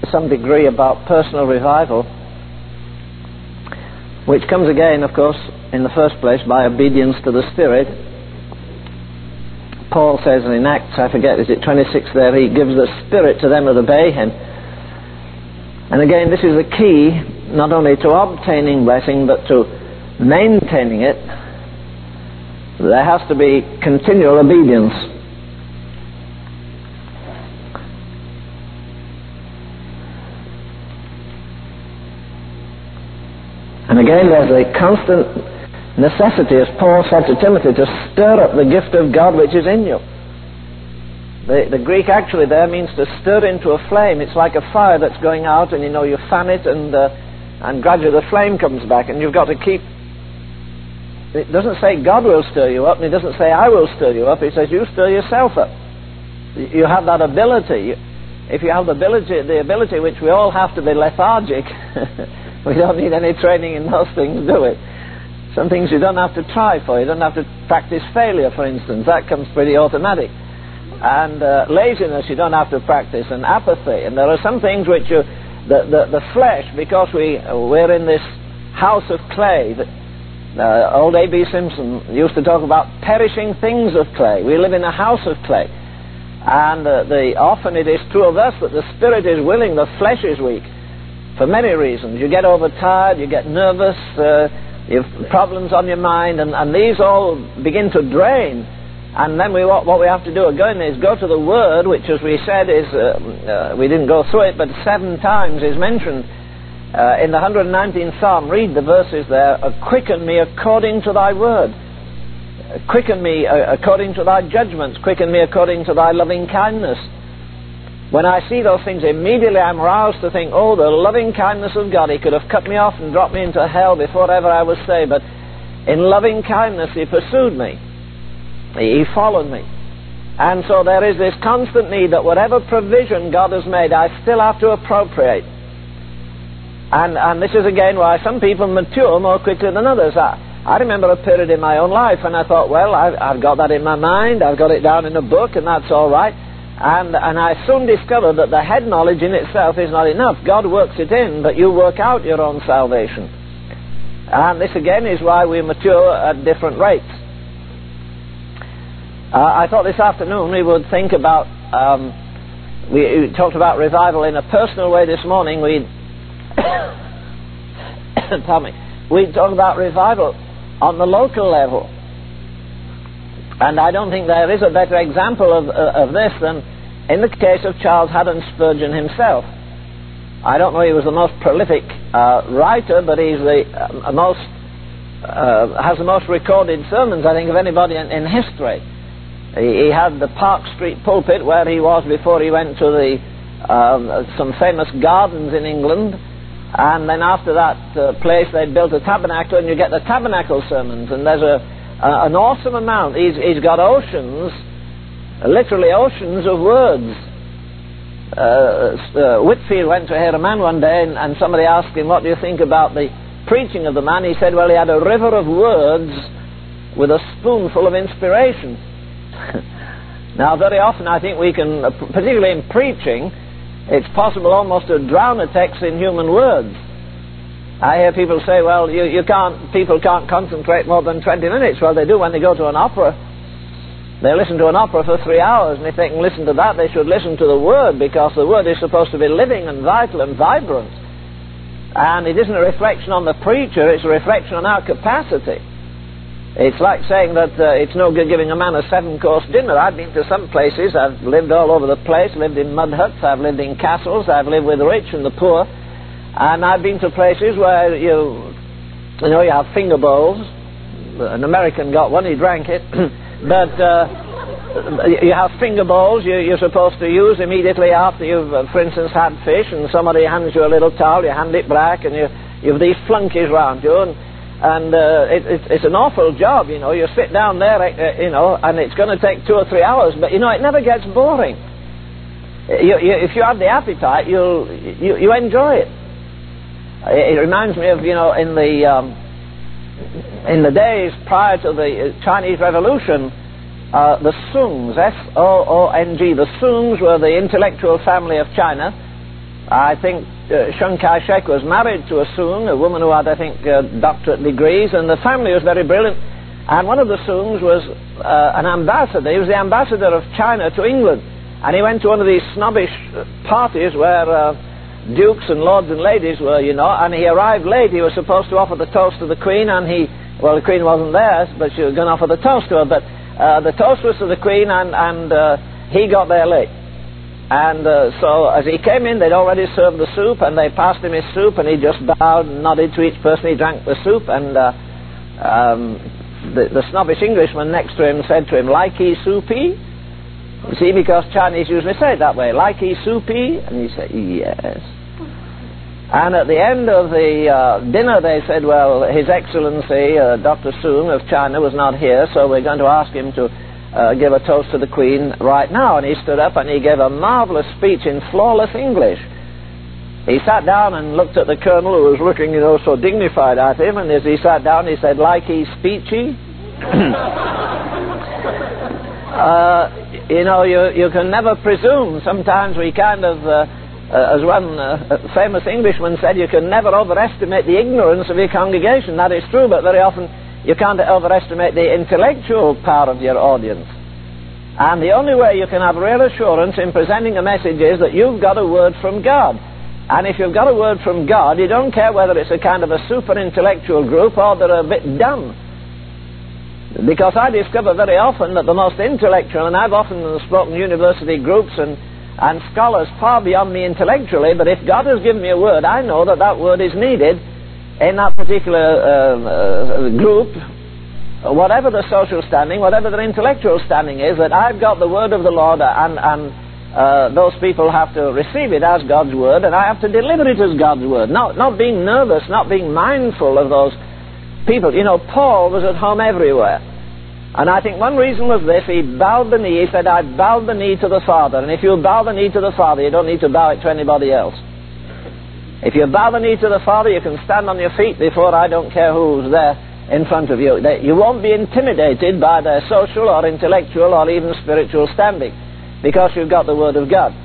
to some degree about personal revival, which comes again, of course, in the first place by obedience to the Spirit. Paul says in Acts, I forget, is it 26 there, he gives the Spirit to them that obey him. And again, this is the key, not only to obtaining blessing, but to maintaining it. There has to be continual obedience. And again, there's a constant necessity, as Paul said to Timothy, to stir up the gift of God which is in you. The Greek actually there means to stir into a flame. It's like a fire that's going out, and you fan it, and gradually the flame comes back, and you've got to keep. It doesn't say God will stir you up, and it doesn't say I will stir you up. It says you stir yourself up. You have that ability. If you have the ability which we all have to be lethargic, we don't need any training in those things, do we? Some things you don't have to try for. You don't have to practice failure, for instance. That comes pretty automatic. And laziness you don't have to practice, and apathy. And there are some things which the flesh, because we're in this house of clay. Old A.B. Simpson used to talk about perishing things of clay. We live in a house of clay. And often it is true of us that the spirit is willing, the flesh is weak. For many reasons. You get overtired, you get nervous, you have problems on your mind, and these all begin to drain. And then what we have to do again is go to the Word, which, as we said, is we didn't go through it, but 7 times is mentioned in the 119th Psalm. Read the verses there. Quicken me according to thy word. Quicken me according to thy judgments. Quicken me according to thy loving kindness. When I see those things, immediately I'm roused to think, oh, the loving kindness of God. He could have cut me off and dropped me into hell before ever I was saved, but in loving kindness He pursued me. He followed me. And so there is this constant need that whatever provision God has made, I still have to appropriate. And this is again why some people mature more quickly than others. I remember a period in my own life when I thought, well, I've got that in my mind, I've got it down in a book, and that's all right. And I soon discovered that the head knowledge in itself is not enough. God works it in, but you work out your own salvation. And this again is why we mature at different rates. I thought this afternoon we would think about, we talked about revival in a personal way this morning. We talk about revival on the local level. And I don't think there is a better example of this than in the case of Charles Haddon Spurgeon himself. I don't know he was the most prolific writer, but he's has the most recorded sermons, I think, of anybody in history. He had the Park Street pulpit where he was before he went to some famous gardens in England. And then after that place they built a tabernacle, and you get the tabernacle sermons, and there's an awesome amount. He's got oceans, literally oceans of words. Whitfield went to hear a man one day, and somebody asked him, what do you think about the preaching of the man? He said, well, he had a river of words with a spoonful of inspiration. Now, very often I think we can, particularly in preaching, it's possible almost to drown a text in human words. I hear people say, well, people can't concentrate more than 20 minutes. Well, they do when they go to an opera. They listen to an opera for 3 hours, and if they can listen to that, they should listen to the Word, because the Word is supposed to be living and vital and vibrant. And it isn't a reflection on the preacher, it's a reflection on our capacity. It's like saying that it's no good giving a man a 7-course dinner. I've been to some places, I've lived all over the place, lived in mud huts, I've lived in castles, I've lived with the rich and the poor, and I've been to places where you have finger bowls. An American got one, he drank it, but you have finger bowls you're supposed to use immediately after you've, for instance, had fish, and somebody hands you a little towel, you hand it back, and you have these flunkies round you, and it's an awful job, you sit down there, and it's going to take 2 or 3 hours, but it never gets boring. If you have the appetite, you enjoy it. It reminds me of, in the days prior to the Chinese Revolution, the Songs, S-O-O-N-G, the Songs were the intellectual family of China, I think Chiang Kai-shek was married to a Soong, a woman who had, I think, doctorate degrees, and the family was very brilliant. And one of the Soongs was an ambassador. He was the ambassador of China to England. And he went to one of these snobbish parties where dukes and lords and ladies were, you know, and he arrived late. He was supposed to offer the toast to the Queen, and the Queen wasn't there, but she was going to offer the toast to her. But the toast was to the Queen, and he got there late. And so as he came in, they'd already served the soup, and they passed him his soup, and he just bowed and nodded to each person. He drank the soup, and the snobbish Englishman next to him said to him, "Likey soupy?" You see, because Chinese usually say it that way, "Likey soupy?" And he said, "Yes." And at the end of the dinner, they said, "Well, His Excellency, Dr. Soong of China was not here, so we're going to ask him to give a toast to the Queen right now." And he stood up and he gave a marvelous speech in flawless English. He sat down and looked at the Colonel, who was looking, you know, so dignified at him, and as he sat down he said, "Likey speechy?" You know, you can never presume. Sometimes we kind of, as one famous Englishman said, you can never overestimate the ignorance of your congregation. That is true, but very often you can't overestimate the intellectual power of your audience. And the only way you can have real assurance in presenting a message is that you've got a word from God. And if you've got a word from God, you don't care whether it's a kind of a super intellectual group or they're a bit dumb. Because I discover very often that the most intellectual, and I've often spoken to university groups and scholars far beyond me intellectually, but if God has given me a word, I know that that word is needed in that particular group, whatever the social standing, whatever their intellectual standing is, that I've got the word of the Lord, and those people have to receive it as God's word, and I have to deliver it as God's word, not being nervous, not being mindful of those people. You know, Paul was at home everywhere, and I think one reason was this: he bowed the knee. He said, "I bowed the knee to the Father." And if you bow the knee to the Father, you don't need to bow it to anybody else. If you bow the knee to the Father, you can stand on your feet before I don't care who's there in front of you. You won't be intimidated by their social or intellectual or even spiritual standing, because you've got the Word of God.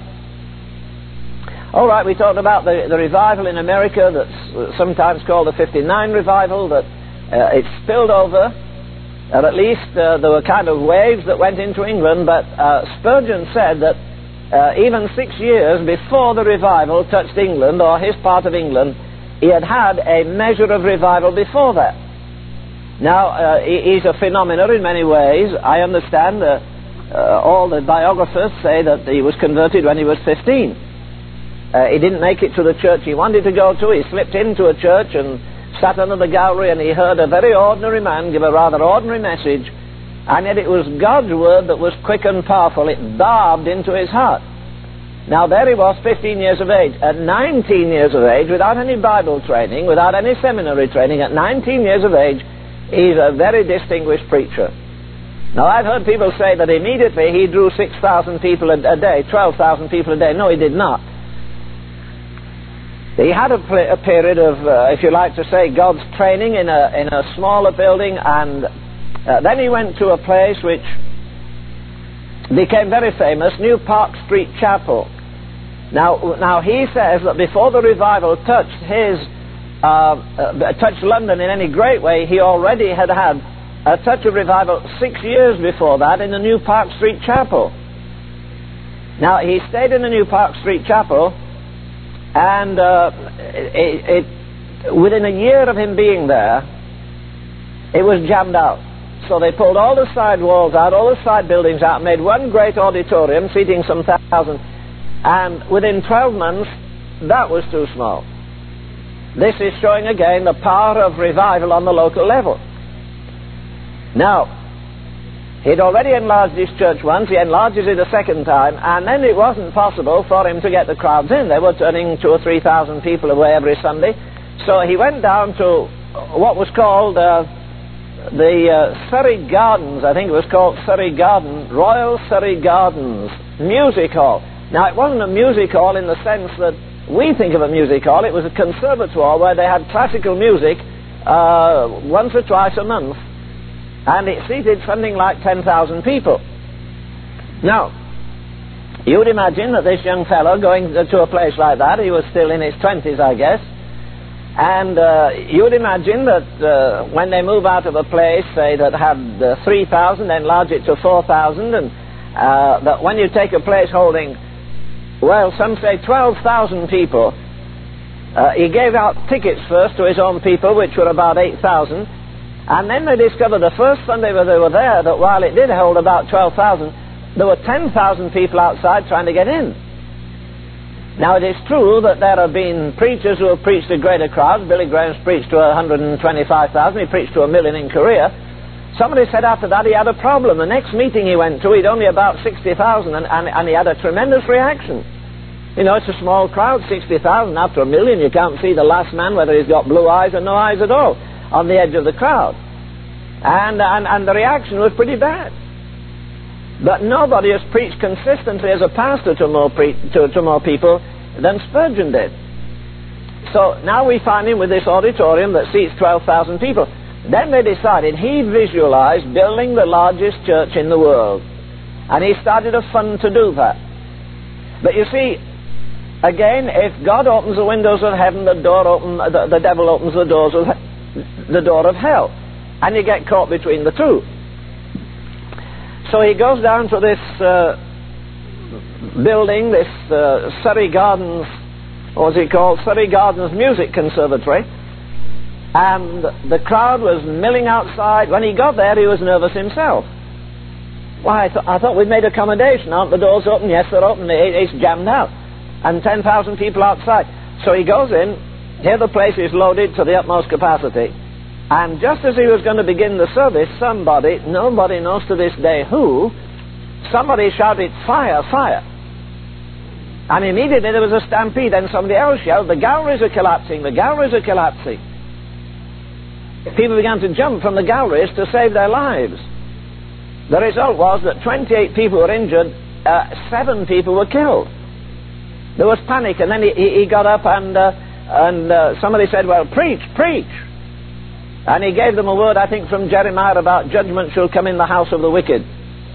All right, we talked about the revival in America that's sometimes called the 59 revival, that it spilled over, or at least there were kind of waves that went into England, but Spurgeon said that even 6 years before the revival touched England, or his part of England, he had had a measure of revival before that. Now, he's a phenomenon in many ways. I understand all the biographers say that he was converted when he was 15. He didn't make it to the church he wanted to go to. He slipped into a church and sat under the gallery, and he heard a very ordinary man give a rather ordinary message, and yet it was God's word that was quick and powerful. It barbed into his heart. Now there he was, 15 years of age. At 19 years of age, without any Bible training, without any seminary training, at 19 years of age, he's a very distinguished preacher. Now I've heard people say that immediately he drew 6,000 people a day, 12,000 people a day. No, he did not. He had a period of, if you like to say, God's training in a smaller building, and then he went to a place which became very famous, New Park Street Chapel. Now he says that before the revival touched London in any great way, he already had a touch of revival 6 years before that in the New Park Street Chapel. Now he stayed in the New Park Street Chapel, and within a year of him being there, it was jammed out. So they pulled all the side walls out, all the side buildings out, made one great auditorium seating some 1,000, and within 12 months, that was too small. This is showing again the power of revival on the local level. Now, he'd already enlarged his church once, he enlarges it a second time, and then it wasn't possible for him to get the crowds in. They were turning 2,000 or 3,000 people away every Sunday. So he went down to what was called the Surrey Gardens. I think it was called Surrey Garden, Royal Surrey Gardens Music Hall. Now, it wasn't a music hall in the sense that we think of a music hall. It was a conservatoire where they had classical music once or twice a month, and it seated something like 10,000 people. Now, You'd imagine that this young fellow going to a place like that, he was still in his 20s, I guess, and you'd imagine that when they move out of a place, say, that had 3,000, enlarge it to 4,000, and that when you take a place holding, well, some say 12,000 people, he gave out tickets first to his own people, which were about 8,000, and then they discovered the first Sunday where they were there that while it did hold about 12,000, there were 10,000 people outside trying to get in. Now, it is true that there have been preachers who have preached to greater crowds. Billy Graham's preached to 125,000. He preached to 1 million in Korea. Somebody said after that he had a problem. The next meeting he went to, he'd only about 60,000, and he had a tremendous reaction. You know, it's a small crowd, 60,000. After 1 million, you can't see the last man, whether he's got blue eyes or no eyes at all, on the edge of the crowd. And the reaction was pretty bad. But nobody has preached consistently as a pastor to more people than Spurgeon did. So now we find him with this auditorium that seats 12,000 people. Then they decided he visualized building the largest church in the world. And he started a fund to do that. But you see, again, if God opens the windows of heaven, the devil opens the door of hell. And you get caught between the two. So he goes down to this building, this Surrey Gardens, what was it called? Surrey Gardens Music Conservatory. And the crowd was milling outside. When he got there, he was nervous himself. Why, I thought we'd made accommodation. Aren't the doors open? Yes, they're open. It's jammed out. And 10,000 people outside. So he goes in. Here the place is loaded to the utmost capacity. And just as he was going to begin the service, somebody, nobody knows to this day who, somebody shouted, "Fire, fire." And immediately there was a stampede, and somebody else shouted, "The galleries are collapsing, the galleries are collapsing." People began to jump from the galleries to save their lives. The result was that 28 people were injured, 7 people were killed. There was panic, and then he got up and somebody said, "Well, preach, preach." And he gave them a word, I think, from Jeremiah about judgment shall come in the house of the wicked.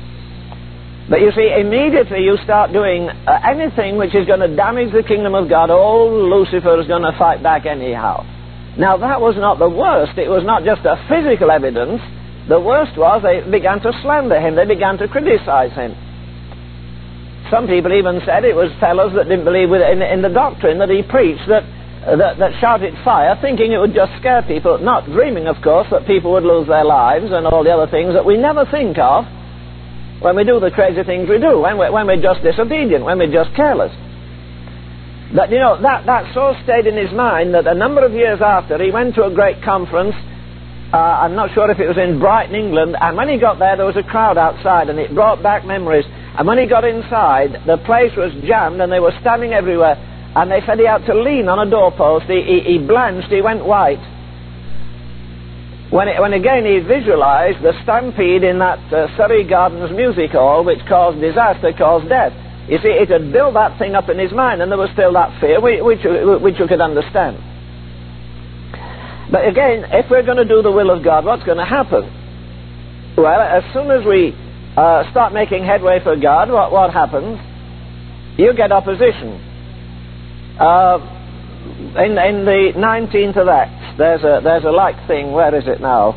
But you see, immediately you start doing anything which is going to damage the kingdom of God, old Lucifer is going to fight back anyhow. Now, that was not the worst. It was not just a physical evidence. The worst was they began to slander him. They began to criticize him. Some people even said it was fellows that didn't believe in the doctrine that he preached, that shouted fire, thinking it would just scare people, not dreaming, of course, that people would lose their lives and all the other things that we never think of when we do the crazy things we do, when we're just disobedient, when we're just careless. But, you know, that so stayed in his mind that a number of years after, he went to a great conference. I'm not sure if it was in Brighton, England, and when he got there was a crowd outside, and it brought back memories. And when he got inside, the place was jammed, and they were standing everywhere. And they said he had to lean on a doorpost. He blanched, he went white. When again he visualized the stampede in that Surrey Gardens Music Hall, which caused disaster, caused death. You see, it had built that thing up in his mind, and there was still that fear, which you could understand. But again, if we're going to do the will of God, what's going to happen? Well, as soon as we start making headway for God, what happens? You get opposition. In the 19th of Acts, there's a like thing. Where is it now?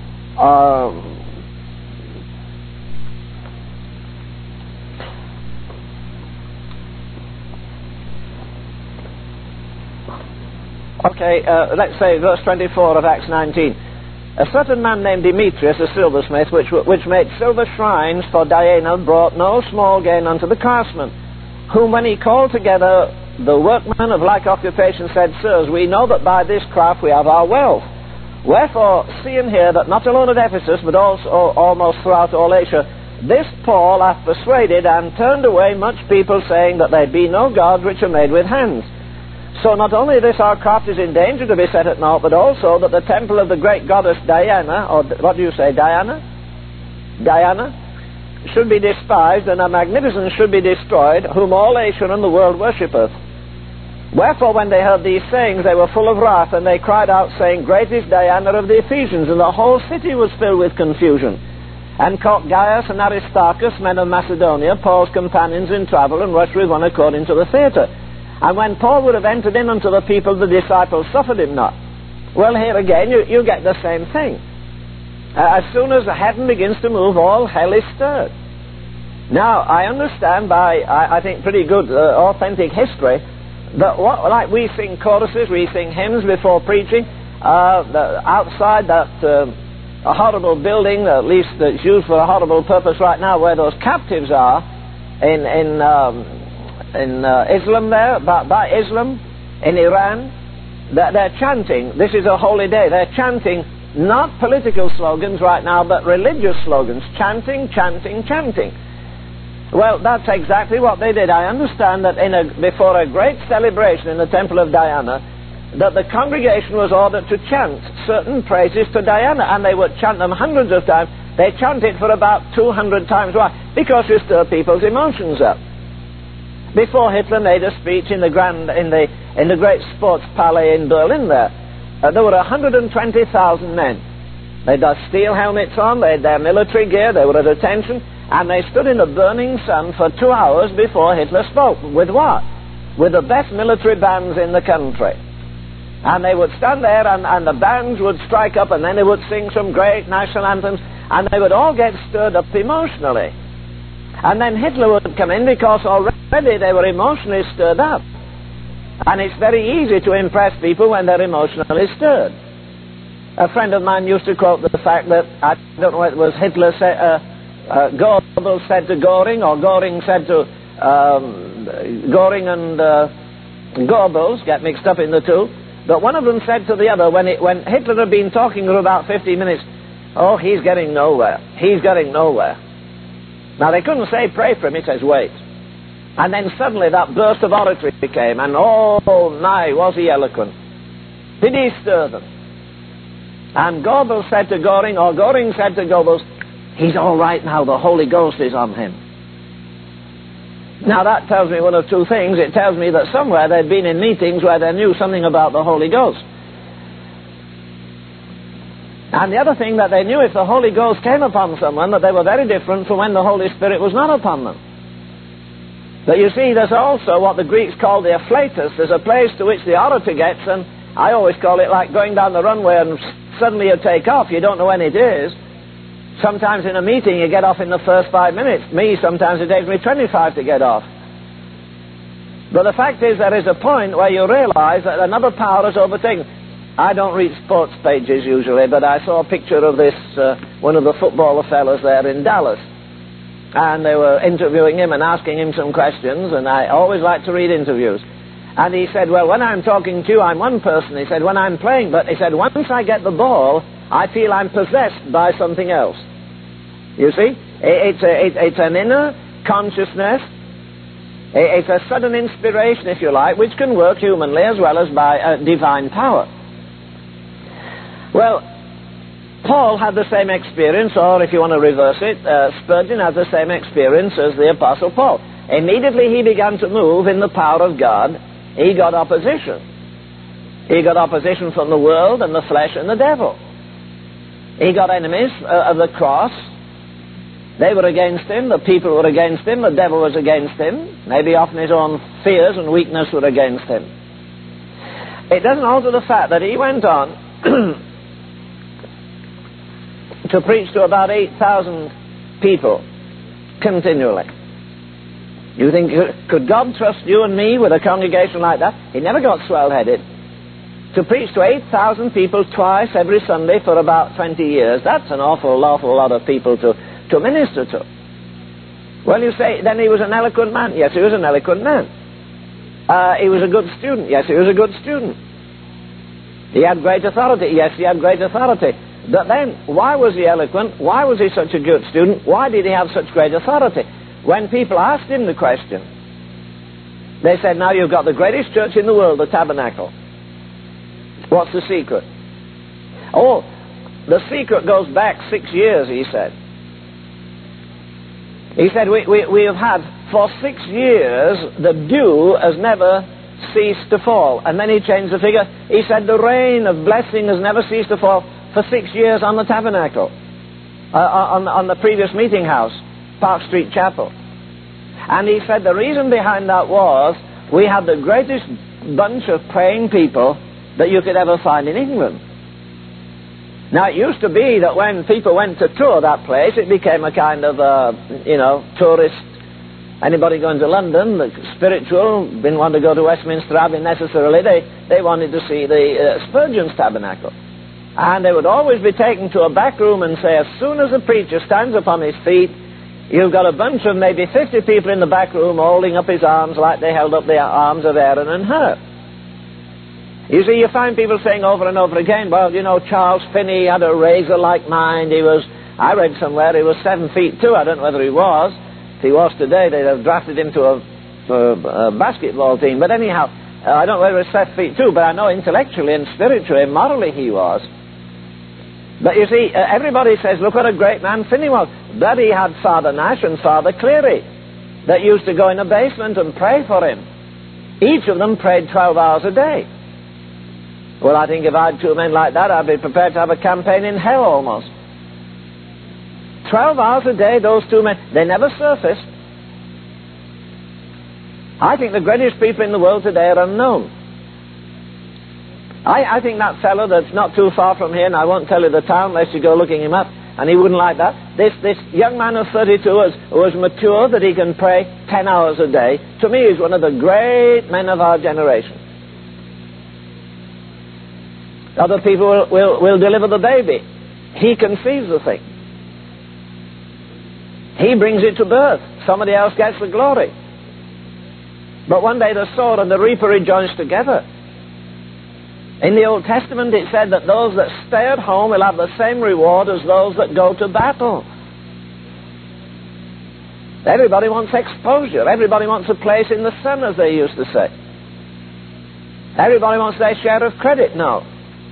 Let's say verse 24 of Acts 19. A certain man named Demetrius, a silversmith, which made silver shrines for Diana, brought no small gain unto the craftsmen, whom when he called together, the workmen of like occupation said, Sirs, we know that by this craft we have our wealth. Wherefore, see and hear that not alone at Ephesus, but also almost throughout all Asia, this Paul hath persuaded and turned away much people, saying that there be no gods which are made with hands. So not only this our craft is in danger to be set at naught, but also that the temple of the great goddess Diana, or what do you say, Diana, should be despised, and her magnificence should be destroyed, whom all Asia and the world worshippeth. Wherefore, when they heard these sayings, they were full of wrath, and they cried out, saying, Great is Diana of the Ephesians, and the whole city was filled with confusion. and caught Gaius and Aristarchus, men of Macedonia, Paul's companions in travel, and rushed with one accord into the theatre. And when Paul would have entered in unto the people, the disciples suffered him not. Well, here again, you get the same thing. As soon as the heaven begins to move, all hell is stirred. Now, I understand by, I think, pretty good authentic history, that like we sing choruses, we sing hymns before preaching, outside that a horrible building, at least that's used for a horrible purpose right now, where those captives are, in Islam there, by Islam, in Iran, they're chanting, this is a holy day, they're chanting not political slogans right now, but religious slogans, chanting, chanting, chanting. Well, that's exactly what they did. I understand that before a great celebration in the Temple of Diana, that the congregation was ordered to chant certain praises to Diana, and they would chant them hundreds of times. They chant it for about 200 times. Why? Because you stir people's emotions up. Before Hitler made a speech in the great sports palais in Berlin there were 120,000 men. They had steel helmets on, they had their military gear, they were at attention, and they stood in the burning sun for 2 hours before Hitler spoke. With what? With the best military bands in the country. And they would stand there, and the bands would strike up, and then they would sing some great national anthems, and they would all get stirred up emotionally. And then Hitler would come in, because already they were emotionally stirred up. And it's very easy to impress people when they're emotionally stirred. A friend of mine used to quote the fact that, I don't know whether it was Hitler Goebbels said to Goring, or Goring said to Goring and Goebbels, get mixed up in the two, but one of them said to the other, when Hitler had been talking for about 15 minutes, oh, he's getting nowhere, he's getting nowhere. Now, they couldn't say pray for him, he says wait. And then suddenly that burst of oratory came, and oh my, was he eloquent. Did he stir them? And Goebbels said to Goring, or Goring said to Goebbels, he's all right now, the Holy Ghost is on him. Now that tells me one of two things. It tells me that somewhere they'd been in meetings where they knew something about the Holy Ghost. And the other thing, that they knew if the Holy Ghost came upon someone, that they were very different from when the Holy Spirit was not upon them. But you see, there's also what the Greeks call the afflatus. There's a place to which the orator gets, and I always call it like going down the runway and suddenly you take off. You don't know when it is. Sometimes in a meeting you get off in the first 5 minutes. Me, sometimes it takes me 25 to get off. But the fact is, there is a point where you realize that another power has overtaken. I don't read sports pages usually, but I saw a picture of this, one of the footballer fellas there in Dallas. And they were interviewing him and asking him some questions, and I always like to read interviews. And he said, well, when I'm talking to you, I'm one person. He said, when I'm playing, but he said, once I get the ball, I feel I'm possessed by something else. You see? It's an inner consciousness. It's a sudden inspiration, if you like, which can work humanly as well as by divine power. Well, Paul had the same experience, or if you want to reverse it, Spurgeon had the same experience as the Apostle Paul. Immediately he began to move in the power of God, he got opposition. He got opposition from the world and the flesh and the devil. He got enemies of the cross. They were against him, the people were against him, the devil was against him. Maybe often his own fears and weakness were against him. It doesn't alter the fact that he went on to preach to about 8,000 people continually. You think, could God trust you and me with a congregation like that? He never got swell-headed. To preach to 8,000 people twice every Sunday for about 20 years, that's an awful lot of people to minister to. Well, you say, then he was an eloquent man. Yes, he was an eloquent man. He was a good student. Yes, he was a good student. He had great authority. Yes, he had great authority. But then, why was he eloquent? Why was he such a good student? Why did he have such great authority? When people asked him the question, they said, now you've got the greatest church in the world, the Tabernacle. What's the secret? Oh, the secret goes back 6 years, he said. He said, we have had, for 6 years, the dew has never ceased to fall. And then he changed the figure. He said, the rain of blessing has never ceased to fall for 6 years on the Tabernacle. on the previous meeting house, Park Street Chapel. And he said the reason behind that was we had the greatest bunch of praying people that you could ever find in England. Now, it used to be that when people went to tour that place, it became a kind of, tourist. Anybody going to London, the spiritual, didn't want to go to Westminster Abbey necessarily. They wanted to see the Spurgeon's Tabernacle. And they would always be taken to a back room and say, as soon as the preacher stands upon his feet, you've got a bunch of maybe 50 people in the back room holding up his arms like they held up the arms of Aaron and Hur. You see, you find people saying over and over again, well, Charles Finney had a razor-like mind. I read somewhere he was 7 feet 2. I don't know whether he was. If he was today, they'd have drafted him to a basketball team. But anyhow, I don't know whether he was 7 feet 2, but I know intellectually and spiritually and morally he was. But you see, everybody says, look what a great man Finney was. But he had Father Nash and Father Cleary that used to go in the basement and pray for him. Each of them prayed 12 hours a day. Well, I think if I had 2 men like that, I'd be prepared to have a campaign in hell almost. 12 hours a day, those 2 men, they never surfaced. I think the greatest people in the world today are unknown. I think that fellow that's not too far from here, and I won't tell you the town unless you go looking him up, and he wouldn't like that. This young man of 32 who is mature that he can pray 10 hours a day, to me is one of the great men of our generation. Other people will deliver the baby. He conceives the thing. He brings it to birth. Somebody else gets the glory. But one day the sower and the reaper rejoice together. In the Old Testament it said that those that stay at home will have the same reward as those that go to battle. Everybody wants exposure. Everybody wants a place in the sun, as they used to say. Everybody wants their share of credit now.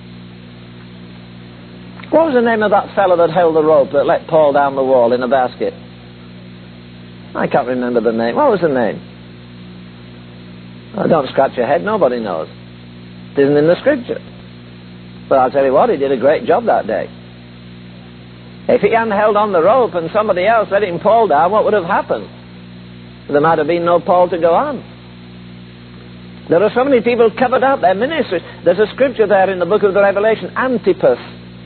What was the name of that fellow that held the rope that let Paul down the wall in a basket? I can't remember the name. What was the name? Oh, don't scratch your head. Nobody knows. It isn't in the Scripture. But I'll tell you what, he did a great job that day. If he hadn't held on the rope and somebody else let him Paul down, what would have happened? There might have been no Paul to go on. There are so many people covered up their ministries. There's a scripture there in the book of the Revelation, Antipas,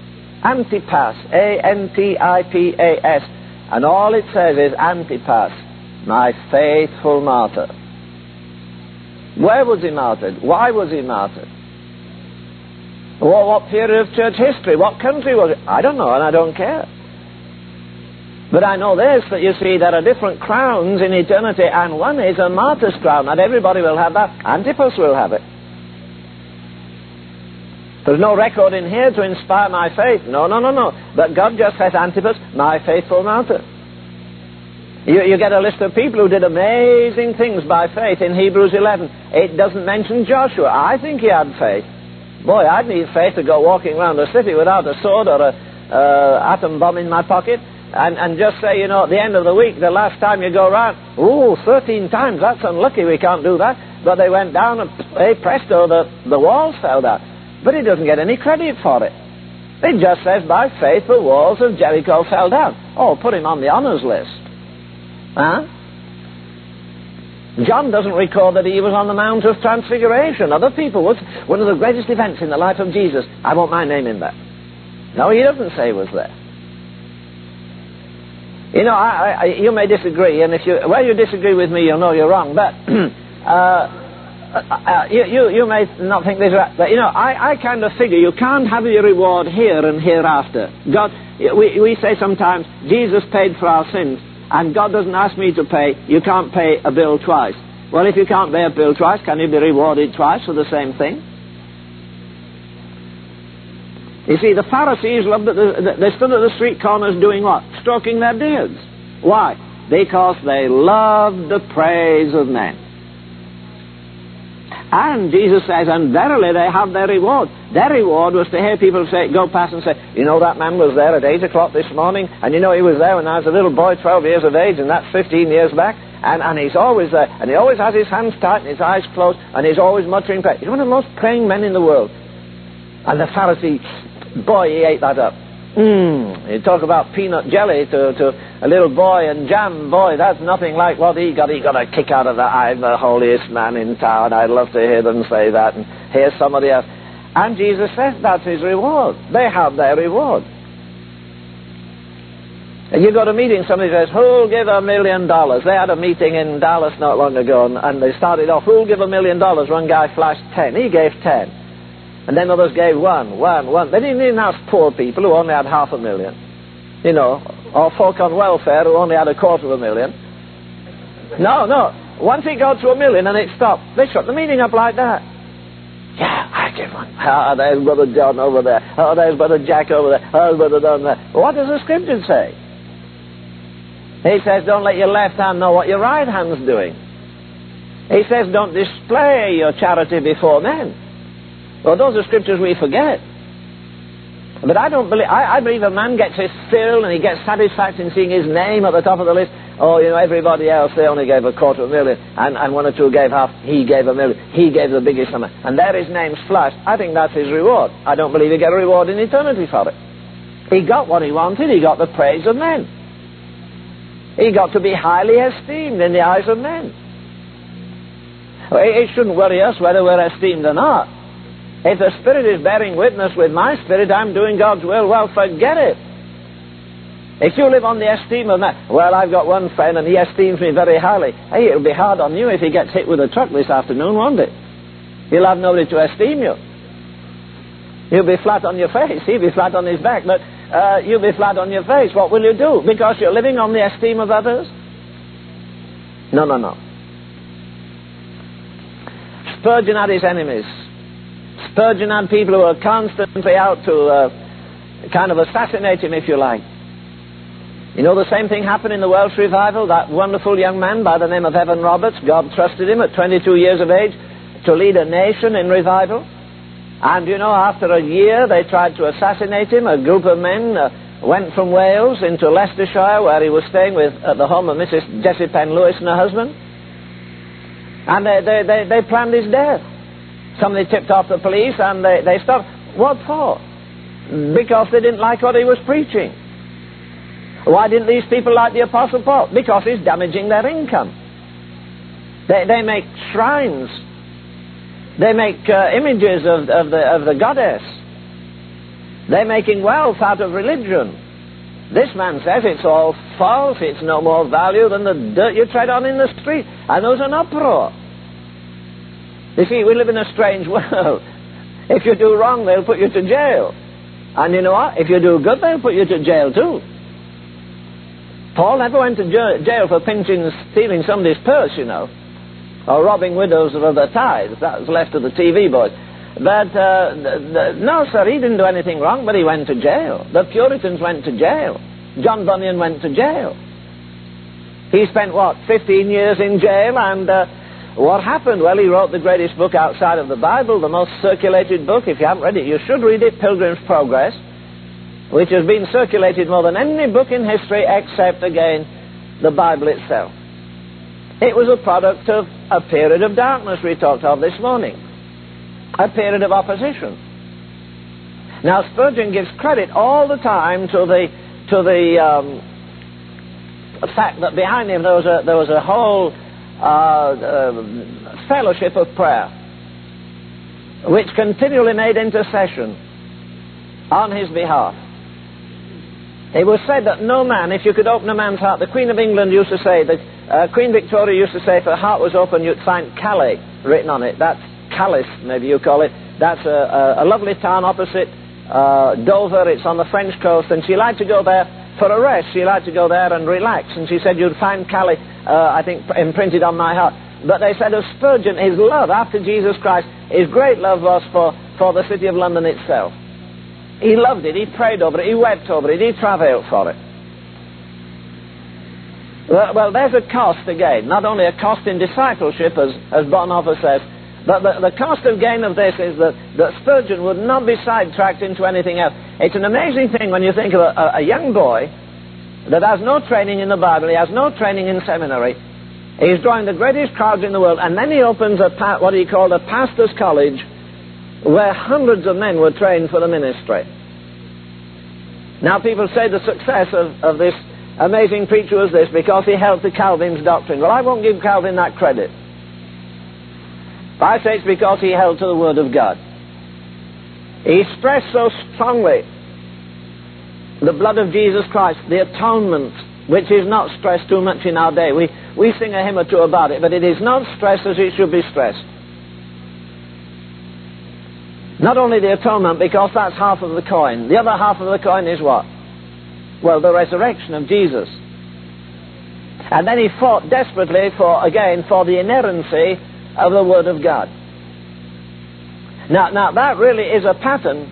Antipas, and all it says is Antipas, my faithful martyr. Where was he martyred? Why was he martyred? What period of church history? What country was it? I don't know, and I don't care. But I know this, that you see, there are different crowns in eternity, and one is a martyr's crown. Not everybody will have that. Antipas will have it. There's no record in here to inspire my faith. No. But God just says, Antipas, my faithful martyr. You get a list of people who did amazing things by faith in Hebrews 11. It doesn't mention Joshua. I think he had faith. Boy, I'd need faith to go walking around the city without a sword or an atom bomb in my pocket and just say, at the end of the week, the last time you go around, 13 times, that's unlucky, we can't do that. But they went down and, hey, presto, the walls fell down. But he doesn't get any credit for it. It just says, by faith, the walls of Jericho fell down. Oh, put him on the honors list. Huh? John doesn't record that he was on the Mount of Transfiguration. Other people would. One of the greatest events in the life of Jesus. I want my name in there. No, he doesn't say he was there. You may disagree, and where you disagree with me, you'll know you're wrong. But you may not think this right. But I kind of figure you can't have your reward here and hereafter. God, we say sometimes Jesus paid for our sins. And God doesn't ask me to pay. You can't pay a bill twice. Well, if you can't pay a bill twice, can you be rewarded twice for the same thing? You see, the Pharisees loved they stood at the street corners doing what? Stroking their beards. Why? Because they loved the praise of men. And Jesus says, and verily they have their reward. Their reward was to hear people go past and say, that man was there at 8 o'clock this morning, and he was there when I was a little boy, 12 years of age, and that's 15 years back, and he's always there, and he always has his hands tight and his eyes closed, and he's always muttering prayer. He's one of the most praying men in the world. And the Pharisee, boy, he ate that up. You talk about peanut jelly to a little boy and jam, boy, that's nothing like what he got. He got a kick out of that. I'm the holiest man in town. I'd love to hear them say that. And here's somebody else. And Jesus says that's his reward. They have their reward. And you go to a meeting, somebody says, who'll give $1 million? They had a meeting in Dallas not long ago, and they started off, who'll give $1 million? One guy flashed 10. He gave 10. And then others gave one. They didn't even ask poor people who only had $500,000. You know, or folk on welfare who only had $250,000. No. Once it got to $1 million and it stopped, they shut the meeting up like that. Yeah, I give one. Oh, there's Brother John over there. Oh, there's Brother Jack over there. Oh, there's Brother Don there. What does the Scripture say? He says, don't let your left hand know what your right hand's doing. He says, don't display your charity before men. Well, those are scriptures we forget. But I don't believe, I believe a man gets his fill and he gets satisfaction in seeing his name at the top of the list. Oh, you know, everybody else, they only gave $250,000, and one or two gave half, he gave $1 million, he gave the biggest amount, and there his name's flashed. I think that's his reward. I don't believe he get a reward in eternity for it. He got what he wanted, he got the praise of men. He got to be highly esteemed in the eyes of men. It shouldn't worry us whether we're esteemed or not. If the Spirit is bearing witness with my spirit, I'm doing God's will, well, forget it. If you live on the esteem of man, well, I've got one friend and he esteems me very highly. Hey, it'll be hard on you if he gets hit with a truck this afternoon, won't it? You'll have nobody to esteem you. You'll be flat on your face. He'll be flat on his back, but you'll be flat on your face. What will you do? Because you're living on the esteem of others? No. Spurgeon had his enemies. Spurgeon had people who were constantly out to kind of assassinate him, if you like. You know, the same thing happened in the Welsh revival. That wonderful young man by the name of Evan Roberts, God trusted him at 22 years of age to lead a nation in revival. And, you know, after a year, they tried to assassinate him. A group of men went from Wales into Leicestershire, where he was staying at the home of Mrs. Jessie Penn Lewis and her husband. And they planned his death. Somebody tipped off the police, and they stopped. What for? Because they didn't like what he was preaching. Why didn't these people like the Apostle Paul? Because he's damaging their income. They make shrines. They make images of the goddess. They're making wealth out of religion. This man says it's all false. It's no more value than the dirt you tread on in the street. And there's an uproar. You see, we live in a strange world. If you do wrong, they'll put you to jail. And you know what? If you do good, they'll put you to jail too. Paul never went to jail for stealing somebody's purse, you know, or robbing widows of their tithes. That was left to the TV boys. But, no, sir, he didn't do anything wrong, but he went to jail. The Puritans went to jail. John Bunyan went to jail. He spent, 15 years in jail, and what happened? Well, he wrote the greatest book outside of the Bible, the most circulated book. If you haven't read it, you should read it, Pilgrim's Progress, which has been circulated more than any book in history except, again, the Bible itself. It was a product of a period of darkness we talked of this morning, a period of opposition. Now, Spurgeon gives credit all the time to the fact that behind him there was a whole fellowship of prayer which continually made intercession on his behalf. It was said that no man, if you could open a man's heart, the Queen of England used to say, Queen Victoria used to say, if her heart was open, you'd find Calais written on it. That's Calais, maybe you call it. That's a lovely town opposite Dover. It's on the French coast, and she liked to go there for a rest. She liked to go there and relax, and she said, you'd find Calais, I think, imprinted on my heart. But they said of Spurgeon, his love after Jesus Christ, his great love was for the city of London itself. He loved it, he prayed over it, he wept over it, he travailed for it. Well, there's a cost again, not only a cost in discipleship, as Bonhoeffer says, but the cost of gain of this is that Spurgeon would not be sidetracked into anything else. It's an amazing thing when you think of a young boy that has no training in the Bible, he has no training in seminary, he's drawing the greatest crowds in the world, and then he opens what he called a pastor's college, where hundreds of men were trained for the ministry. Now people say the success of this amazing preacher was this because he held to Calvin's doctrine. Well, I won't give Calvin that credit. I say it's because he held to the Word of God. He stressed so strongly the blood of Jesus Christ, the atonement, which is not stressed too much in our day. We sing a hymn or two about it, but it is not stressed as it should be stressed. Not only the atonement, because that's half of the coin. The other half of the coin is what? Well, the resurrection of Jesus. And then he fought desperately for the inerrancy of the Word of God. Now that really is a pattern,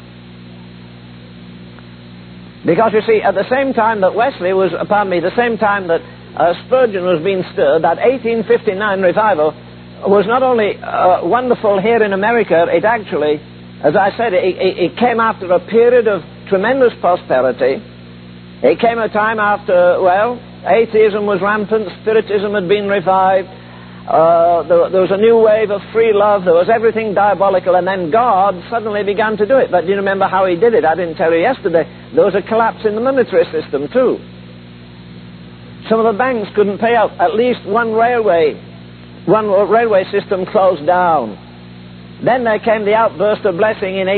because you see, at the same time that the same time that Spurgeon was being stirred, that 1859 revival was not only wonderful here in America, it actually, as I said, it came after a period of tremendous prosperity. It came a time after, atheism was rampant, Spiritism had been revived, there was a new wave of free love, there was everything diabolical, and then God suddenly began to do it. But do you remember how he did it? I didn't tell you yesterday. There was a collapse in the monetary system too. Some of the banks couldn't pay out. At least one railway system closed down. Then there came the outburst of blessing in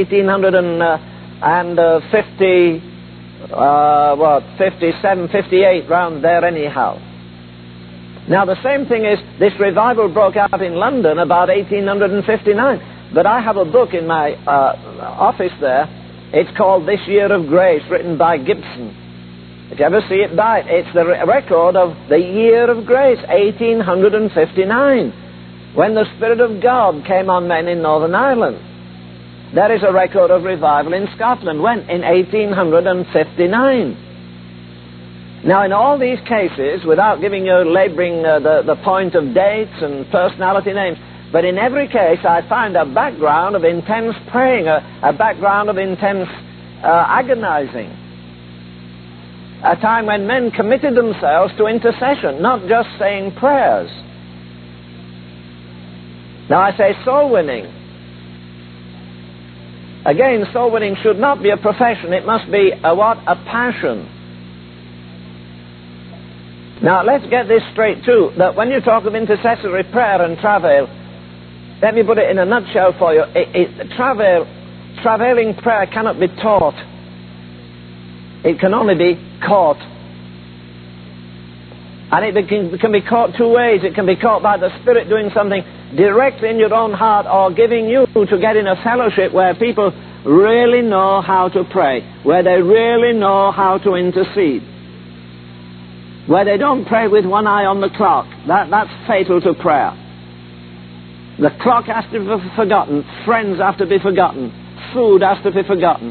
57, 58, round there anyhow. Now the same thing is, this revival broke out in London about 1859. But I have a book in my office there. It's called This Year of Grace, written by Gibson. If you ever see it, buy it. It's the record of the Year of Grace, 1859, when the Spirit of God came on men in Northern Ireland. There is a record of revival in Scotland. When? In 1859. Now, in all these cases, without giving you laboring the point of dates and personality names, but in every case I find a background of intense praying, a background of intense agonizing. A time when men committed themselves to intercession, not just saying prayers. Now I say soul winning. Again, soul winning should not be a profession. It must be a passion. Now let's get this straight too, that when you talk of intercessory prayer and travail, let me put it in a nutshell for you. Travailing prayer cannot be taught. It can only be caught. And it can be caught two ways. It can be caught by the Spirit doing something directly in your own heart, or giving you to get in a fellowship where people really know how to pray, where they really know how to intercede, where they don't pray with one eye on the clock. That's fatal to prayer. The clock has to be forgotten, friends have to be forgotten, food has to be forgotten.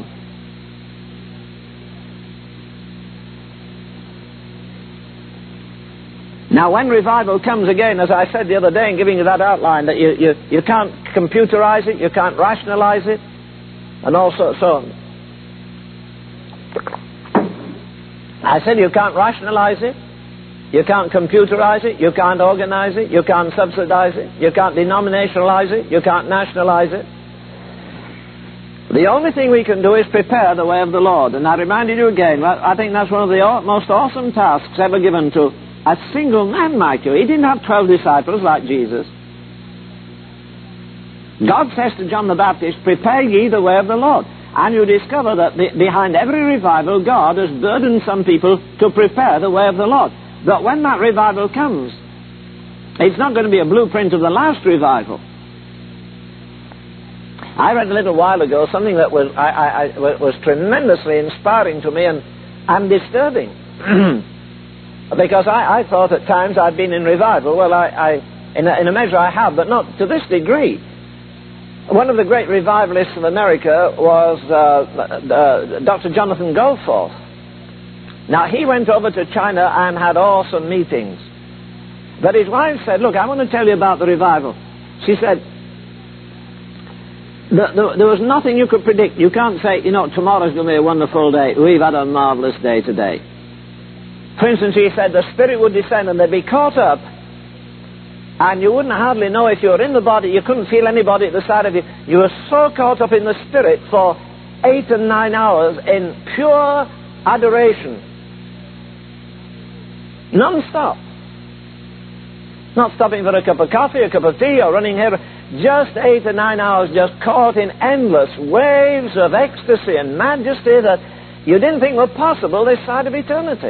Now when revival comes again, as I said the other day in giving you that outline, that you can't computerize it, you can't rationalize it, and all sorts so on. I said you can't rationalize it, you can't computerize it, you can't organize it, you can't subsidize it, you can't denominationalize it, you can't nationalize it. The only thing we can do is prepare the way of the Lord. And I reminded you again, I think that's one of the most awesome tasks ever given to a single man, like you. He didn't have 12 disciples like Jesus. God says to John the Baptist, prepare ye the way of the Lord. And you discover that behind every revival, God has burdened some people to prepare the way of the Lord. But when that revival comes, it's not going to be a blueprint of the last revival. I read a little while ago something that was tremendously inspiring to me and disturbing. Because I thought at times I'd been in revival. Well, in a measure I have, but not to this degree. One of the great revivalists of America was Dr. Jonathan Goforth. Now, he went over to China and had awesome meetings. But his wife said, look, I want to tell you about the revival. She said, there was nothing you could predict. You can't say, tomorrow's going to be a wonderful day. We've had a marvelous day today. For instance, he said the Spirit would descend and they'd be caught up, and you wouldn't hardly know if you were in the body. You couldn't feel anybody at the side of you. You were so caught up in the Spirit for 8 and 9 hours in pure adoration, non-stop. Not stopping for a cup of coffee, a cup of tea, or running here. Just 8 or 9 hours just caught in endless waves of ecstasy and majesty that you didn't think were possible this side of eternity.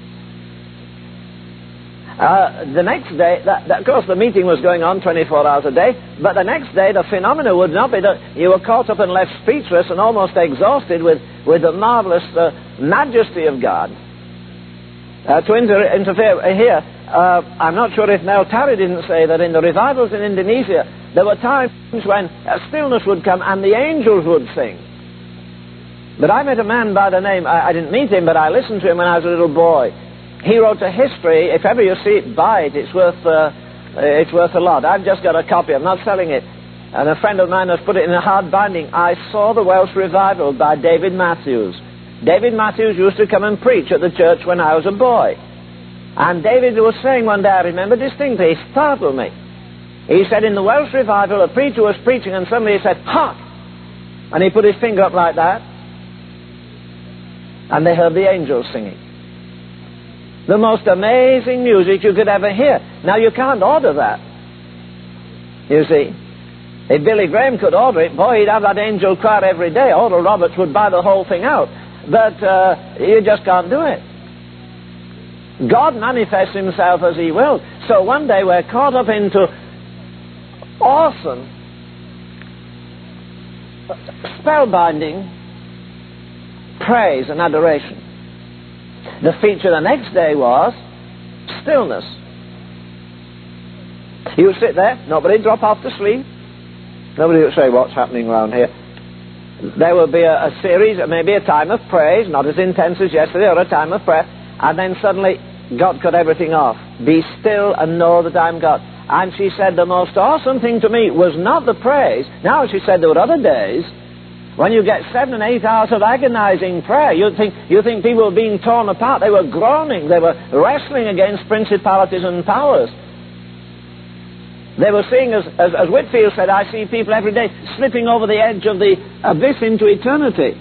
The next day, of course the meeting was going on 24 hours a day, but the next day the phenomena would not be that you were caught up and left speechless and almost exhausted with the marvelous majesty of God. To interfere here, I'm not sure if Mel Tarry didn't say that in the revivals in Indonesia, there were times when a stillness would come and the angels would sing. But I met a man by the name, I didn't meet him, but I listened to him when I was a little boy. He wrote a history. If ever you see it, buy it. It's worth a lot. I've just got a copy. I'm not selling it. And a friend of mine has put it in a hard binding. I saw the Welsh revival by David Matthews. David Matthews used to come and preach at the church when I was a boy. And David was saying one day, I remember distinctly, he startled me. He said in the Welsh revival, a preacher was preaching and suddenly he said, "Hark!" And he put his finger up like that. And they heard the angels singing. The most amazing music you could ever hear. Now you can't order that. You see. If Billy Graham could order it, boy, he'd have that angel choir every day. Oral Roberts would buy the whole thing out. But you just can't do it. God manifests himself as he will. So one day we're caught up into awesome, spellbinding praise and adoration. The feature the next day was stillness. You sit there, nobody drop off to sleep. Nobody would say, "What's happening around here?" There will be a series, maybe a time of praise, not as intense as yesterday, or a time of prayer, and then suddenly God cut everything off. Be still and know that I'm God. And she said the most awesome thing to me was not the praise. Now she said there were other days when you get 7 and 8 hours of agonizing prayer. You think people were being torn apart. They were groaning. They were wrestling against principalities and powers. They were seeing, as Whitfield said, I see people every day slipping over the edge of the abyss into eternity.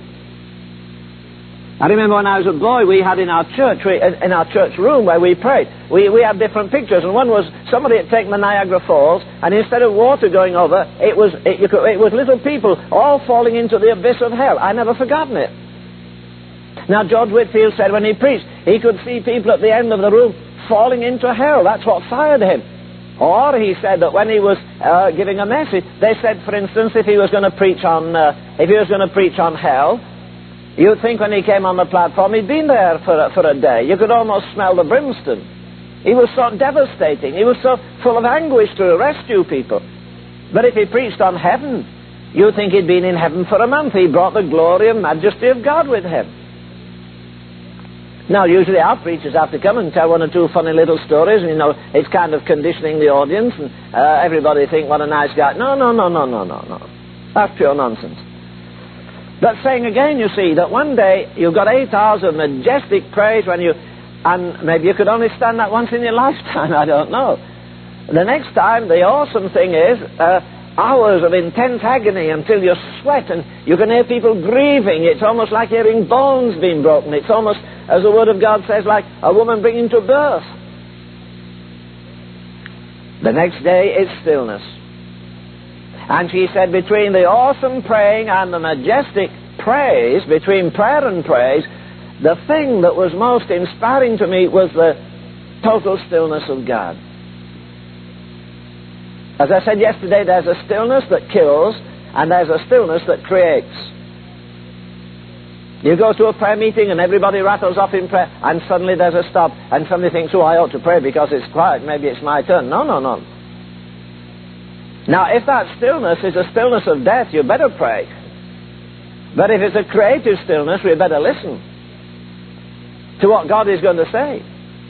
I remember when I was a boy, we had in our church room where we prayed, we had different pictures, and one was somebody had taken the Niagara Falls, and instead of water going over, it was little people all falling into the abyss of hell. I never forgotten it. Now George Whitfield said when he preached, he could see people at the end of the room falling into hell. That's what fired him. Or he said that when he was giving a message, they said, for instance, if he was going to preach on hell, you'd think when he came on the platform he'd been there for a day. You could almost smell the brimstone. He was so devastating. He was so full of anguish to rescue people. But if he preached on heaven, you'd think he'd been in heaven for a month. He brought the glory and majesty of God with him. Now, usually our preachers have to come and tell 1 or 2 funny little stories, and, it's kind of conditioning the audience, and everybody think, what a nice guy. No. That's pure nonsense. But saying again, you see, that one day you've got 8 hours of majestic praise and maybe you could only stand that once in your lifetime, I don't know. The next time, the awesome thing is hours of intense agony until you sweat and you can hear people grieving. It's almost like hearing bones being broken. It's almost, as the Word of God says, like a woman bringing to birth. The next day is stillness. And she said between the awesome praying and the majestic praise, between prayer and praise, the thing that was most inspiring to me was the total stillness of God. As I said yesterday, there's a stillness that kills and there's a stillness that creates. You go to a prayer meeting and everybody rattles off in prayer and suddenly there's a stop and somebody thinks, I ought to pray because it's quiet, maybe it's my turn. No. Now, if that stillness is a stillness of death, you better pray. But if it's a creative stillness, we better listen to what God is going to say.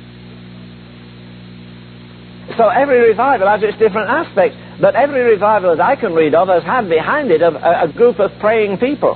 So every revival has its different aspects, but every revival that I can read of has had behind it a group of praying people.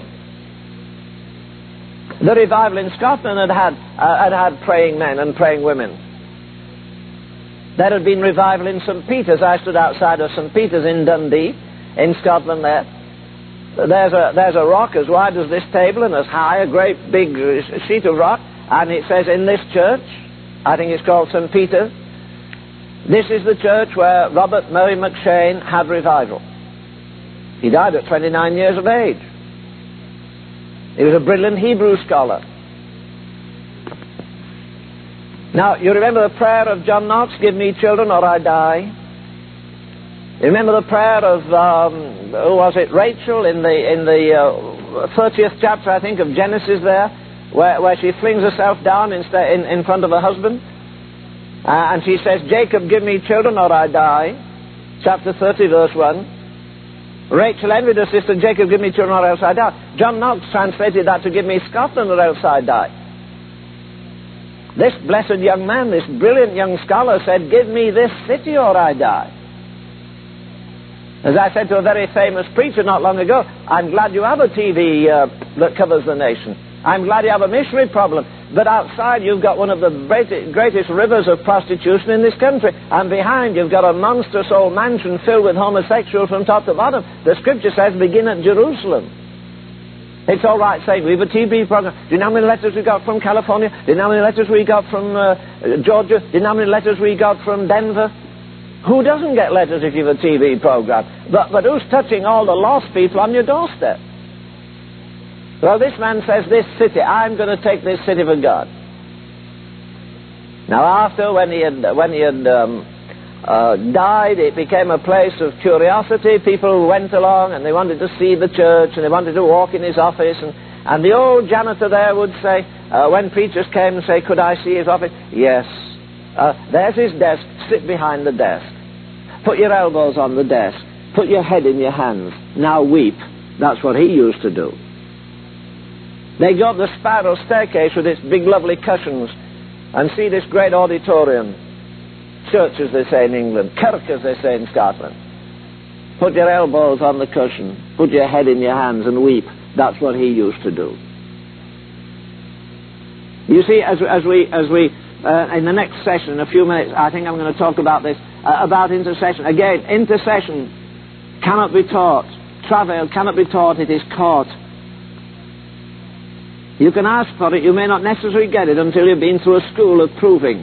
The revival in Scotland had praying men and praying women. There had been revival in St. Peter's. I stood outside of St. Peter's in Dundee, in Scotland there. there's a rock as wide as this table and as high, a great big sheet of rock, and it says in this church, I think it's called St. Peter's, this is the church where Robert Murray McCheyne had revival. He died at 29 years of age. He was a brilliant Hebrew scholar. Now, you remember the prayer of John Knox, give me children or I die? You remember the prayer of, who was it, Rachel in the 30th chapter, I think, of Genesis there, where she flings herself down in front of her husband? And she says, Jacob, give me children or I die. Chapter 30, verse 1. Rachel envied her sister, Jacob, give me children or else I die. John Knox translated that to give me Scotland or else I die. This blessed young man, this brilliant young scholar said, give me this city or I die. As I said to a very famous preacher not long ago, I'm glad you have a TV that covers the nation. I'm glad you have a missionary problem. But outside you've got one of the greatest rivers of prostitution in this country. And behind you've got a monstrous old mansion filled with homosexuals from top to bottom. The scripture says begin at Jerusalem. It's all right saying we have a TV program. Do you know how many letters we got from California? Do you know how many letters we got from Georgia? Do you know how many letters we got from Denver? Who doesn't get letters if you have a TV program? But who's touching all the lost people on your doorstep? Well, this man says, this city, I'm going to take this city for God. Now, after, when he had died, it became a place of curiosity. People went along and they wanted to see the church and they wanted to walk in his office. And the old janitor there would say, when preachers came and say, could I see his office? Yes. There's his desk. Sit behind the desk. Put your elbows on the desk. Put your head in your hands. Now weep. That's what he used to do. They go up the spiral staircase with its big lovely cushions and see this great auditorium. Church, as they say in England. Kirk, as they say in Scotland. Put your elbows on the cushion. Put your head in your hands and weep. That's what he used to do. You see, as we in the next session, in a few minutes, I think I'm going to talk about this, about intercession. Again, intercession cannot be taught. Travail cannot be taught, it is caught. You can ask for it, you may not necessarily get it until you've been through a school of proving.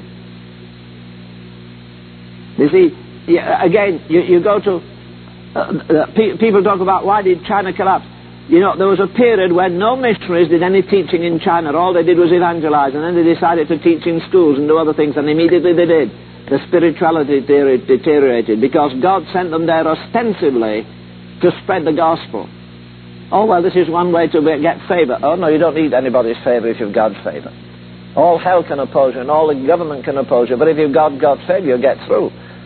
You see, again, you go to, people talk about why did China collapse? You know, there was a period when no missionaries did any teaching in China. All they did was evangelize, and then they decided to teach in schools and do other things, and immediately they did. The spirituality deteriorated because God sent them there ostensibly to spread the gospel. Oh, well, this is one way to get favor. Oh, no, you don't need anybody's favor if you've God's favor. All hell can oppose you, and all the government can oppose you, but if you've got God's favor, you'll get through.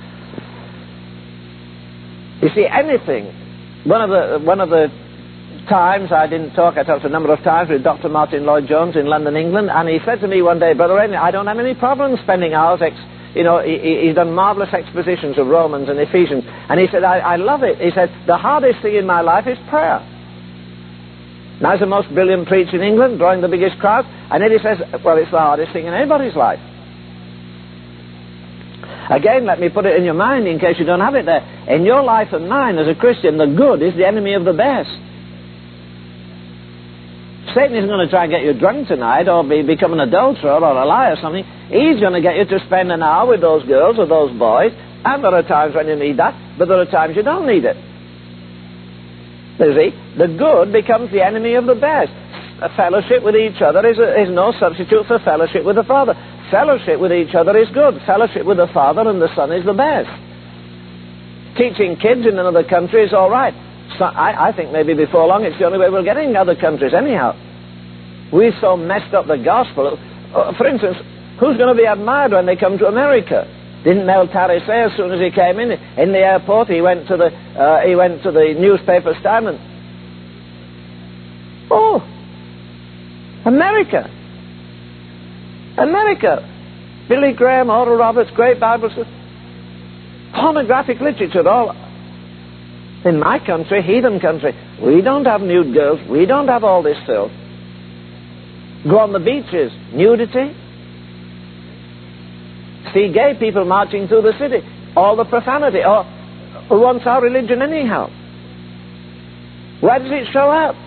You see, anything, one of the times I talked a number of times with Dr. Martin Lloyd-Jones in London, England, and he said to me one day, Brother Rainey, I don't have any problem spending hours, he's done marvelous expositions of Romans and Ephesians, and he said, I love it. He said, the hardest thing in my life is prayer. Now, he's the most brilliant preacher in England, drawing the biggest crowd, and then he says, well, it's the hardest thing in anybody's life. Again, let me put it in your mind in case you don't have it there. In your life and mine as a Christian, the good is the enemy of the best. Satan isn't going to try and get you drunk tonight or become an adulterer or a liar or something. He's going to get you to spend an hour with those girls or those boys, and there are times when you need that, but there are times you don't need it. You see, the good becomes the enemy of the best. A fellowship with each other is no substitute for fellowship with the Father. Fellowship with each other is good. Fellowship with the Father and the Son is the best. Teaching kids in another country is all right. So I think maybe before long it's the only way we'll get in other countries anyhow. We've so messed up the gospel. For instance, who's going to be admired when they come to America? Didn't Mel Tarry say as soon as he came in the airport, he went to the newspaper stand and, oh, America. Billy Graham, Oral Roberts, great Bible stuff. Pornographic literature, all. In my country, heathen country, we don't have nude girls. We don't have all this filth. Go on the beaches, nudity. See gay people marching through the city. All the profanity. Oh, who wants our religion anyhow? Where does it show up?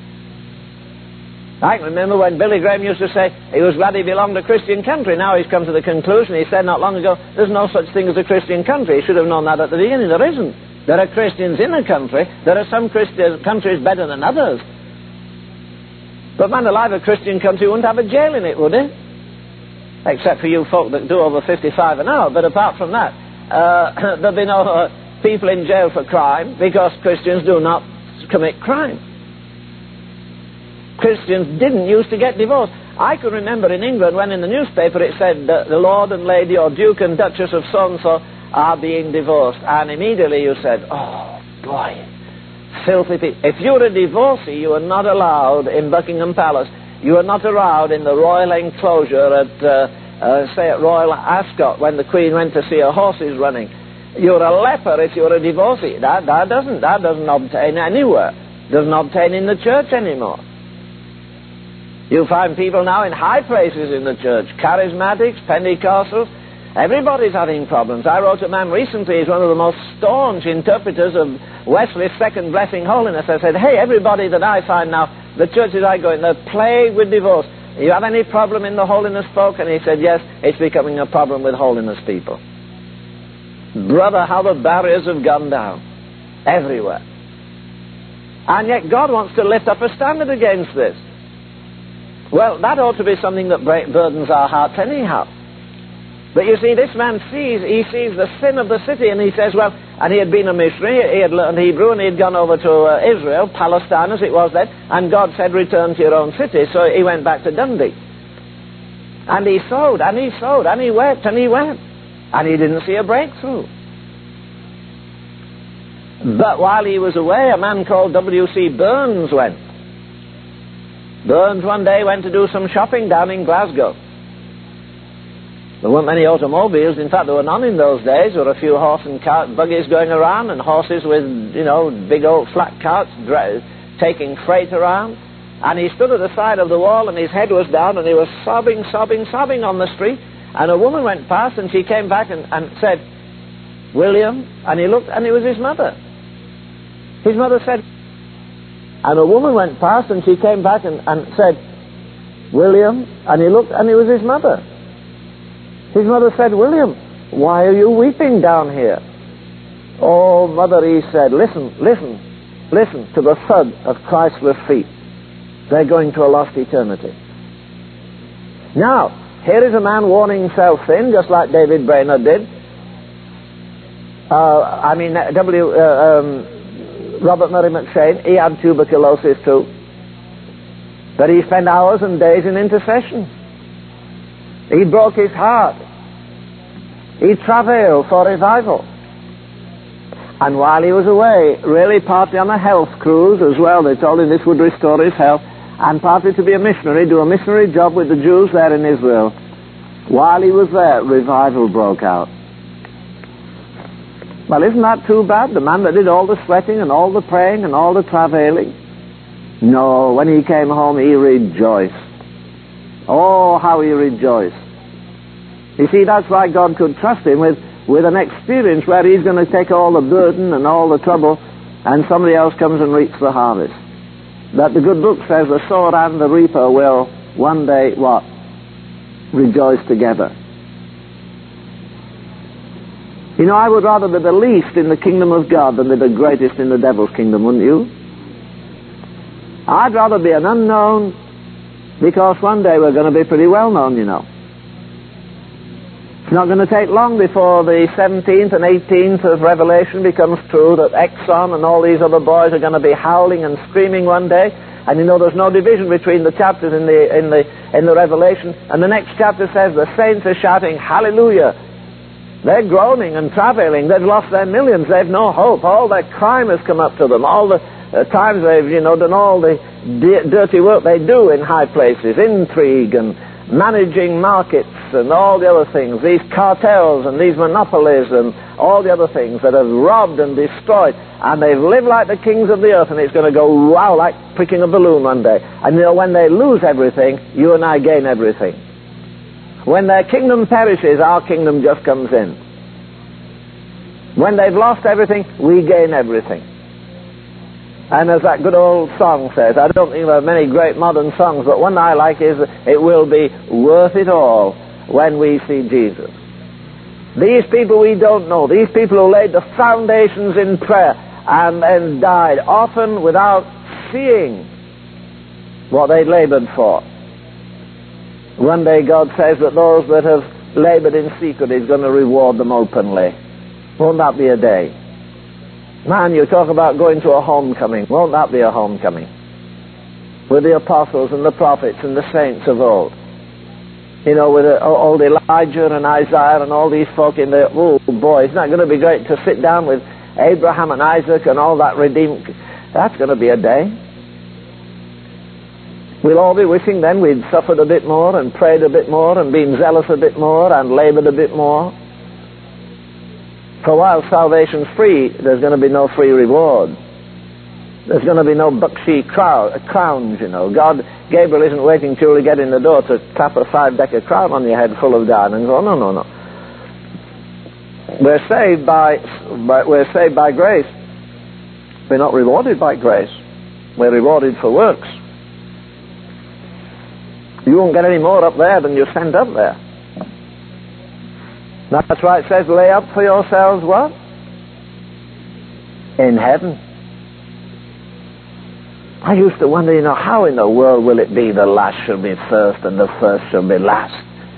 I can remember when Billy Graham used to say he was glad he belonged to a Christian country. Now he's come to the conclusion, he said not long ago, there's no such thing as a Christian country. He should have known that at the beginning. There isn't. There are Christians in a country. There are some countries better than others. But man alive, a Christian country wouldn't have a jail in it, would it? Except for you folk that do over 55 an hour. But apart from that, there'll be no people in jail for crime, because Christians do not commit crime. Christians didn't used to get divorced. I can remember in England when in the newspaper it said that the Lord and Lady or Duke and Duchess of so-and-so are being divorced. And immediately you said, oh boy, filthy people. If you're a divorcee, you are not allowed in Buckingham Palace. You are not allowed in the royal enclosure at, say at Royal Ascot when the Queen went to see her horses running. You're a leper if you're a divorcee. That doesn't obtain anywhere. Doesn't obtain in the church anymore. You find people now in high places in the church, charismatics, Pentecostals, everybody's having problems. I wrote a man recently, he's one of the most staunch interpreters of Wesley's second blessing holiness. I said, hey, everybody that I find now, the churches I go in, they're plagued with divorce. Do you have any problem in the holiness folk? And he said, yes, it's becoming a problem with holiness people. Brother, how the barriers have gone down everywhere. And yet God wants to lift up a standard against this. Well, that ought to be something that burdens our hearts anyhow. But you see, this man sees the sin of the city, and he says, well, and he had been a missionary, he had learned Hebrew, and he had gone over to Israel, Palestine as it was then, and God said, return to your own city. So he went back to Dundee. And he sowed, and he sowed, and he wept, and he wept. And he didn't see a breakthrough. But while he was away, a man called W.C. Burns went. Burns one day went to do some shopping down in Glasgow. There weren't many automobiles. In fact, there were none in those days. There were a few horse and cart buggies going around, and horses with, big old flat carts taking freight around. And he stood at the side of the wall, and his head was down, and he was sobbing on the street. And a woman went past, and she came back and said, William, and he looked, and it was his mother. His mother said, and a woman went past, and she came back and said, William, and he looked, and it was his mother. His mother said, William, why are you weeping down here? Oh, mother, he said, listen to the thud of Christless feet. They're going to a lost eternity. Now, here is a man warning self-sin, just like David Brainerd did. Robert Murray McShane, he had tuberculosis too. But he spent hours and days in intercession. He broke his heart. He travailed for revival. And while he was away, really partly on a health cruise as well, they told him this would restore his health, and partly to be a missionary, do a missionary job with the Jews there in Israel. While he was there, revival broke out. Well, isn't that too bad? The man that did all the sweating and all the praying and all the travailing. No, when he came home, he rejoiced. Oh, how he rejoiced. You see, that's why God could trust him with an experience where he's going to take all the burden and all the trouble, and somebody else comes and reaps the harvest. That the good book says the sower and the reaper will one day, what? Rejoice together. You know, I would rather be the least in the kingdom of God than be the greatest in the devil's kingdom, wouldn't you? I'd rather be an unknown, because one day we're going to be pretty well known, you know. It's not going to take long before the 17th and 18th of Revelation becomes true, that Exxon and all these other boys are going to be howling and screaming one day. And you know, there's no division between the chapters in the Revelation. And the next chapter says the saints are shouting, hallelujah. They're groaning and travailing. They've lost their millions. They've no hope. All their crime has come up to them. All the times they've, done all the dirty work they do in high places, intrigue and managing markets and all the other things, these cartels and these monopolies and all the other things that have robbed and destroyed, and they've lived like the kings of the earth, and it's going to go wow like pricking a balloon one day. And when they lose everything, you and I gain everything. When their kingdom perishes, our kingdom just comes in. When they've lost everything, we gain everything. And as that good old song says, I don't think there are many great modern songs, but one I like is, it will be worth it all when we see Jesus. These people we don't know, these people who laid the foundations in prayer and then died, often without seeing what they labored for. One day God says that those that have labored in secret, He's going to reward them openly. Won't that be a day? Man, you talk about going to a homecoming. Won't that be a homecoming? With the apostles and the prophets and the saints of old. You know, with old Elijah and Isaiah and all these folk in there. Oh boy, isn't that going to be great to sit down with Abraham and Isaac and all that redeemed? That's going to be a day. We'll all be wishing then we'd suffered a bit more and prayed a bit more and been zealous a bit more and labored a bit more. For while salvation's free, there's going to be no free reward. There's going to be no bucksheet crowns, you know. Gabriel isn't waiting till you get in the door to clap a 5-decker crown on your head full of diamonds. Oh, no. We're saved by grace. We're not rewarded by grace. We're rewarded for works. You won't get any more up there than you sent up there. That's why it says, lay up for yourselves what? In heaven. I used to wonder, how in the world will it be the last shall be first and the first shall be last?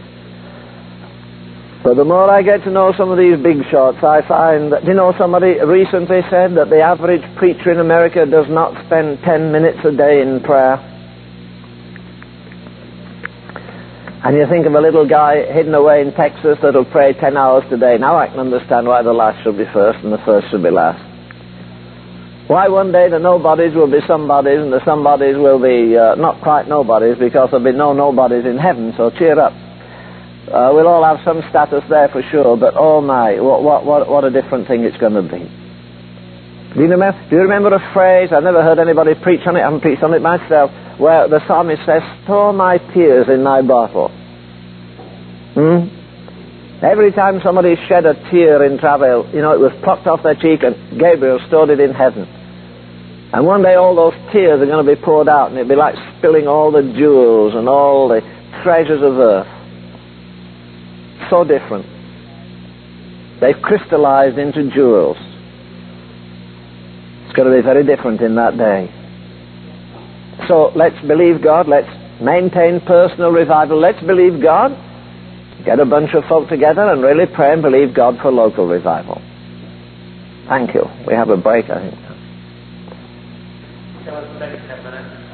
But the more I get to know some of these big shots, I find that, somebody recently said that the average preacher in America does not spend 10 minutes a day in prayer. And you think of a little guy hidden away in Texas that'll pray 10 hours a day. Now I can understand why the last shall be first and the first shall be last. Why one day the nobodies will be somebodies and the somebodies will be not quite nobodies, because there'll be no nobodies in heaven, so cheer up. We'll all have some status there for sure, but oh my, what a different thing it's going to be. Do you remember a phrase? I've never heard anybody preach on it, I haven't preached on it myself, where the psalmist says, store my tears in thy bottle. Every time somebody shed a tear in travail, it was plucked off their cheek and Gabriel stored it in heaven. And one day all those tears are going to be poured out, and it'll be like spilling all the jewels and all the treasures of earth. So different. They've crystallized into jewels. It's going to be very different in that day. So let's believe God. Let's maintain personal revival. Let's believe God. Get a bunch of folk together and really pray and believe God for local revival. Thank you. We have a break, I think.